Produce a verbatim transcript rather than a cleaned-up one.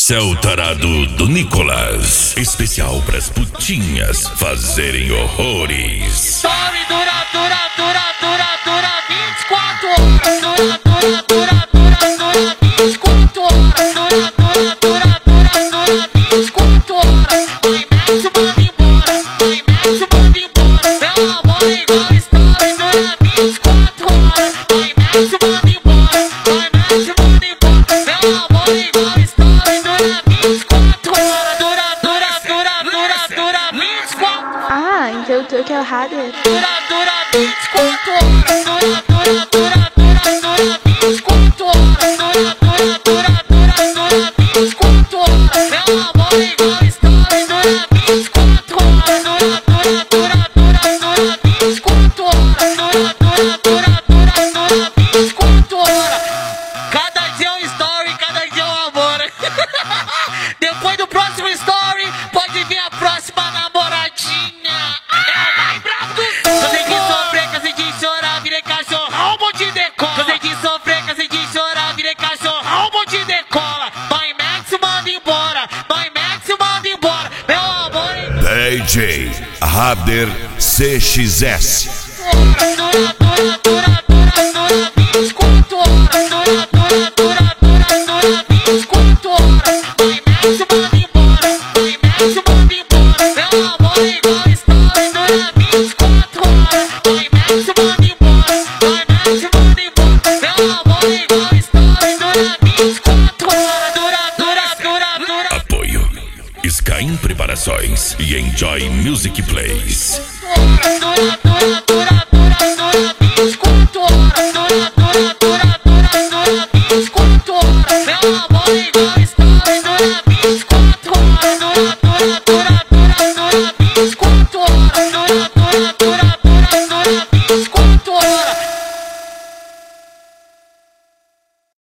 Esse é o tarado do Nicolas. Especial pras putinhas fazerem horrores. Story dura, dura, dura, dura, dura vinte e quatro horas. Dura, dura, dura, dura, dura vinte e quatro horas. Dura, dura, dura, dura, dura vinte e quatro horas. Vai, mete o bando embora. Vai, mete o bando embora. Meu amor é igual story, dura vinte e quatro horas. Vai, mete o bando embora. Vai, mete o bando embora. Meu amor é igual story, dura vinte e quatro horas. Dura, dura, dura, dura, dura vinte e quatro horas. Ah, então tu que é o Hader. Dura, dura vinte e quatro horas. Dura, dura, dura, dura, dura vinte e quatro horas. Dura, dura, dura, dura, dura vinte e quatro horas. Meu amor é igual story, dura vinte e quatro horas. Dura, dura, dura, dura, dura vinte e quatro horas. Dura, dura, dura, dura, dura vinte e quatro horas. Cada dia é um story, cada dia é um amor. Depois do próximo story, pode vir a próxima namoradinha. Cansei de sofrer, cansei de chorar, virei cachorrão, um monte de decola. Cansei de sofrer, cansei de chorar, virei cachorrão, um monte de decola. Vai, Max, manda embora. Vai, Max, manda embora. Meu amor é D J Hader C X S. dura, dura, dura, dura, dura vinte e quatro horas. Dura, dura, dura, dura, dura vinte e quatro horas. Vai, Max, manda embora. Vai, Max, manda embora. Meu amor é igual story, dura vinte e quatro horas. Vai, Max, manda embora. Vai, Max, manda embora. Meu amor é igual story, dura vinte e quatro horas. Dura, dura, dura, dura. Apoio Skyrim Preparações e Enjoy Music Plays. Dura, dura, dura, dura.